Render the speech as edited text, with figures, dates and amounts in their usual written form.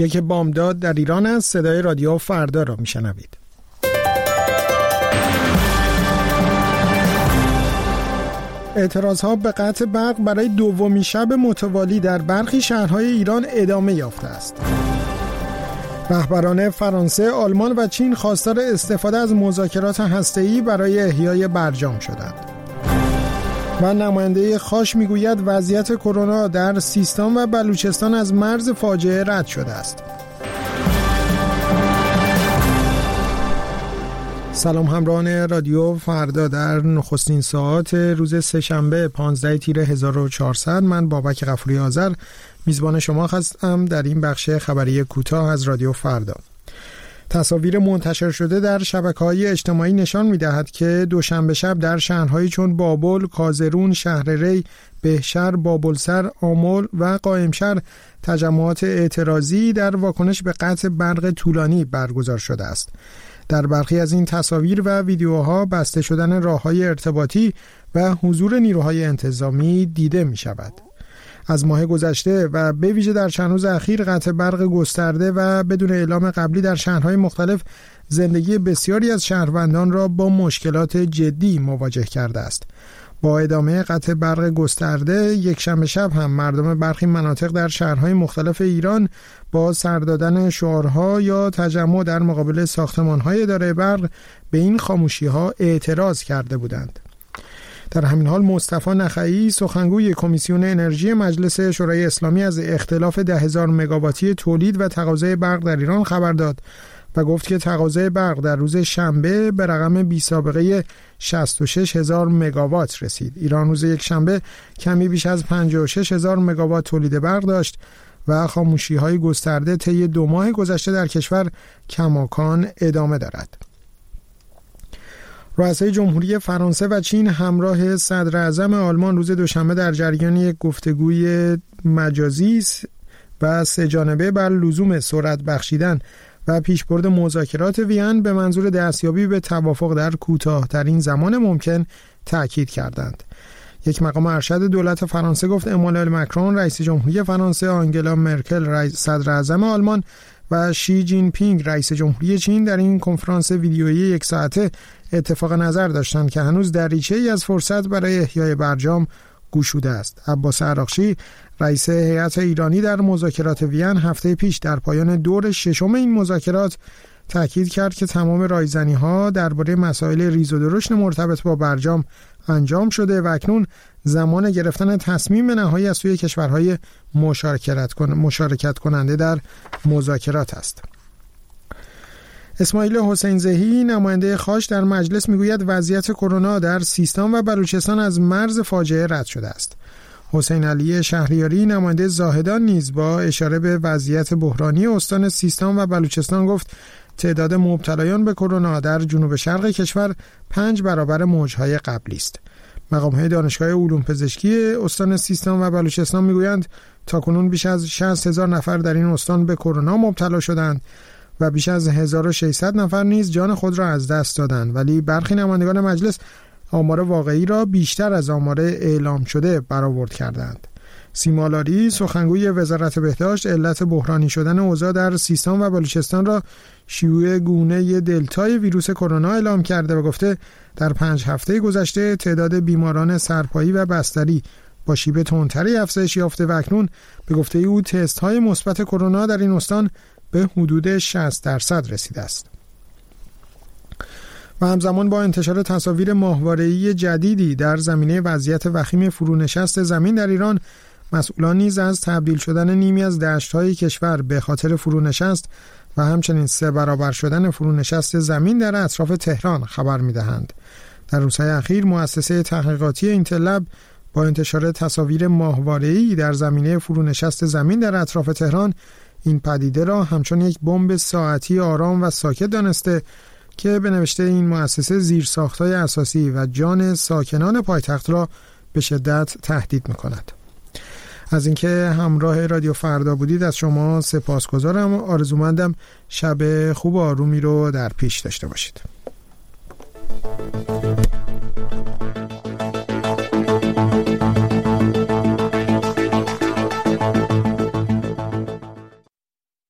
یک بامداد در ایران است. صدای رادیو فردا را میشنوید. اعتراضها به قطع برق برای دومین شب متوالی در برخی شهرهای ایران ادامه یافته است. رهبران فرانسه، آلمان و چین خواستار استفاده از مذاکرات هسته‌ای برای احیای برجام شدند. و نماینده خاش میگوید وضعیت کرونا در سیستان و بلوچستان از مرز فاجعه رد شده است. سلام همراهان رادیو فردا. در نخستین ساعات روز سه‌شنبه 15 تیر 1400 من بابک غفوری آذر میزبان شما هستم در این بخش خبری کوتاه از رادیو فردا. تصاویر منتشر شده در شبکه‌های اجتماعی نشان می‌دهد که دوشنبه شب در شهرهایی چون بابل، کازرون، شهر ری، بهشهر، بابلسر، آمل و قائمشهر تجمعات اعتراضی در واکنش به قطع برق طولانی برگزار شده است. در برخی از این تصاویر و ویدیوها بسته شدن راه‌های ارتباطی و حضور نیروهای انتظامی دیده می‌شود. از ماه گذشته و به ویژه در چند روز اخیر قطع برق گسترده و بدون اعلام قبلی در شهرهای مختلف زندگی بسیاری از شهروندان را با مشکلات جدی مواجه کرده است. با ادامه قطع برق گسترده یکشنبه شب هم مردم برخی مناطق در شهرهای مختلف ایران با سر دادن شعارها یا تجمع در مقابل ساختمان‌های اداره برق به این خاموشی‌ها اعتراض کرده بودند. در همین حال مصطفی نخعی سخنگوی کمیسیون انرژی مجلس شورای اسلامی از اختلاف 10,000 مگاواتی تولید و تقاضای برق در ایران خبر داد و گفت که تقاضای برق در روز شنبه به رقم بی سابقه 66,000 مگاوات رسید. ایران روز یک شنبه کمی بیش از 56,000 مگاوات تولید برق داشت و خاموشی‌های گسترده طی 2 ماه گذشته در کشور کماکان ادامه دارد. رؤسای جمهوری فرانسه و چین همراه صدر اعظم آلمان روز دوشنبه در جریان یک گفتگوی مجازی و 3 جانبه بر لزوم سرعت بخشیدن و پیشبرد مذاکرات وین به منظور دستیابی به توافق در کوتاه‌ترین زمان ممکن تأکید کردند. یک مقام ارشد دولت فرانسه گفت امانوئل مکرون رئیس جمهوری فرانسه، آنگلا مرکل صدر اعظم آلمان و شی جین پینگ رئیس جمهوری چین در این کنفرانس ویدیویی 1 ساعته اتفاق نظر داشتند که هنوز دریچه‌ای از فرصت برای احیای برجام گشوده است. عباس عراقچی رئیس هیئت ایرانی در مذاکرات وین هفته پیش در پایان دور 6 این مذاکرات تاکید کرد که تمام رایزنی‌ها درباره مسائل ریز و درشت مرتبط با برجام انجام شده و اکنون زمان گرفتن تصمیم نهایی از سوی کشورهای مشارکت کننده در مذاکرات است. اسماعیل حسین زهی نماینده خاش در مجلس میگوید وضعیت کرونا در سیستان و بلوچستان از مرز فاجعه رد شده است. حسین علی شهریاری نماینده زاهدان نیز با اشاره به وضعیت بحرانی استان سیستان و بلوچستان گفت تعداد مبتلایان به کرونا در جنوب شرق کشور 5 برابر موجهای قبلی است. مقام‌های دانشگاه علوم پزشکی استان سیستان و بلوچستان میگویند تاکنون بیش از 60,000 نفر در این استان به کرونا مبتلا شدند و بیش از 1600 نفر نیز جان خود را از دست دادند، ولی برخی نمایندگان مجلس آمار واقعی را بیشتر از آمار اعلام شده برآورد کردند. سیما لاری سخنگوی وزارت بهداشت علت بحرانی شدن اوضاع در سیستان و بلوچستان را شیوع گونه دلتای ویروس کرونا اعلام کرده و گفته در 5 هفته گذشته تعداد بیماران سرپایی و بستری با شیب تندتری افزایش یافته و اکنون به گفته او تست‌های مثبت کرونا در این استان به حدود 60% رسیده است. و همزمان با انتشار تصاویر ماهواره‌ای جدیدی در زمینه وضعیت وخیم فرونشست زمین در ایران، مسئولان نیز از تبدیل شدن نیمی از دشت‌های کشور به خاطر فرونشست و همچنین 3 برابر شدن فرونشست زمین در اطراف تهران خبر می‌دهند. در روزهای اخیر مؤسسه تحقیقاتی اینتل با انتشار تصاویر ماهواره‌ای در زمینه فرونشست زمین در اطراف تهران این پدیده را همچون یک بمب ساعتی آرام و ساکت دانسته که به نوشته این مؤسسه زیرساخت‌های اساسی و جان ساکنان پایتخت را به شدت تهدید می‌کند. از اینکه همراه رادیو فردا بودید از شما سپاسگزارم. آرزومندم شب خوب و آرومی رو در پیش داشته باشید.